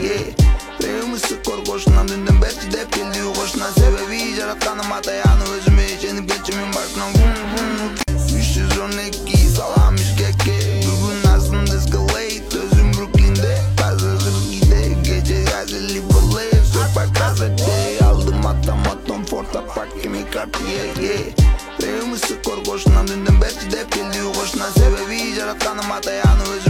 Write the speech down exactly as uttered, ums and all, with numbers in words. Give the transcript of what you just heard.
yeah. Reyimi skor koşundan dünden beri dep geldiği koşuna. Sebebi yaratkanım hatayanı özüme içenip geçimin başına. Vum vum üç yüz on iki salamış keke. Bugün aslında escalate özüm Brooklyn'de. Fazlasız gide gece gazeli bulay. Sokak gazete aldım atam atom Forta Park kimi Cartier yeah. Reyimi skor koşundan dünden beri dep geldiği koşuna. Sebebi yaratkanım hatayanı özüme